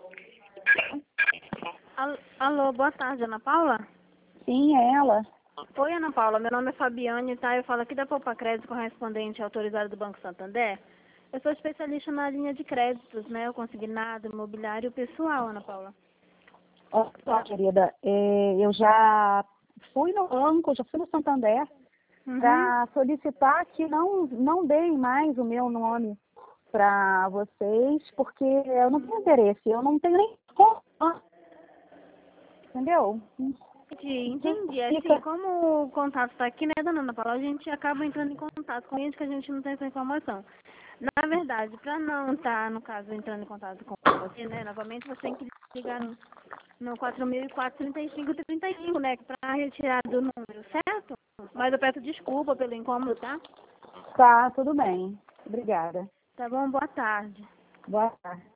Alô, boa tarde, Ana Paula? Sim, é ela. Oi, Ana Paula, meu nome é Fabiane, tá? Eu falo aqui da Poupa Crédito, correspondente autorizado do Banco Santander. Eu sou especialista na linha de créditos, né? O consignado, imobiliário pessoal, Ana Paula. Olha, querida, eu já fui no banco, já fui no Santander para solicitar que não deem mais o meu nome para vocês, porque eu não tenho interesse, eu não tenho nem conta, entendeu? Entendi. Assim, como o contato está aqui, né, dona Ana Paula, a gente acaba entrando em contato com eles que a gente não tem essa informação. Na verdade, para não estar, no caso, entrando em contato com você, né, novamente, você tem que ligar no 4.435-35, né, para retirar do número, certo? Mas eu peço desculpa pelo incômodo, tá? Tá, tudo bem. Obrigada. Tá bom? Boa tarde. Boa tarde.